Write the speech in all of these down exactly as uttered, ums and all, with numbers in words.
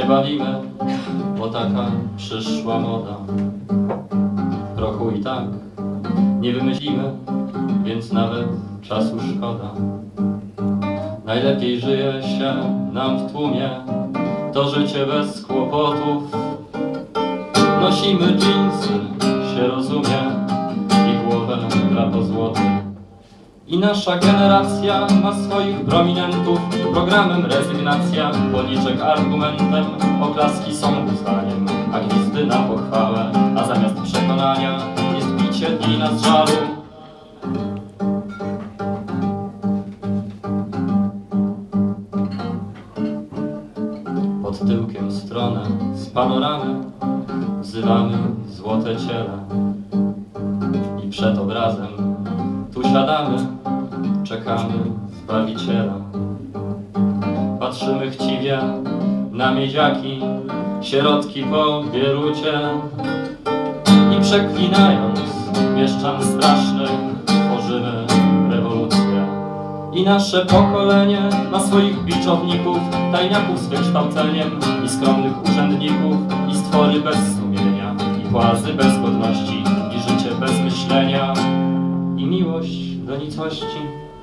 się bawimy, bo taka przyszła moda. W prochu i tak nie wymyślimy, więc nawet czasu szkoda. Najlepiej żyje się nam w tłumie, to życie bez kłopotów. Nosimy dżinsy, się rozumie, i głowę gra po złotu. I nasza generacja ma swoich prominentów, programem rezygnacja, policzek argumentem, oklaski są uznaniem, a gwizdy na pochwałę, a zamiast przekonania jest bicie dni na żalu. Pod tyłkiem stronę z panoramy wzywamy złote ciele i przed obrazem tu siadamy, czekamy Zbawiciela. Patrzymy chciwie na miedziaki, sierotki po Bierucie i przeklinając mieszczan strasznych tworzymy rewolucję. I nasze pokolenie ma swoich biczowników, tajniaków z wykształceniem i skromnych urzędników, i stwory bez sumienia, i płazy bez godności, i życie bez myślenia, i miłość do nicości.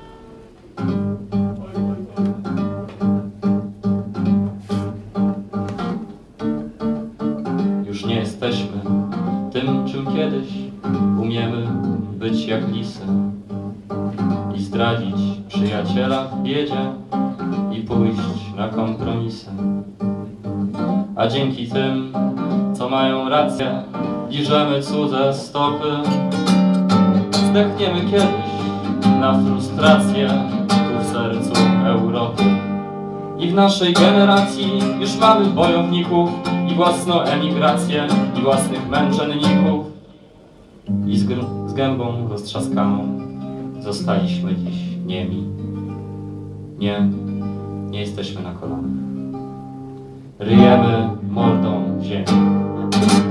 Już nie jesteśmy tym, czym kiedyś umiemy być jak lisy i zdradzić przyjaciela w biedzie i pójść na kompromisy. A dzięki tym, co mają rację, liżemy cudze stopy. Zdechniemy kiedyś na frustrację tu w sercu Europy. I w naszej generacji już mamy bojowników i własną emigrację, i własnych męczenników. I z, z gębą roztrzaskaną zostaliśmy dziś niemi. Nie, nie jesteśmy na kolanach. Ryjemy mordą w ziemi.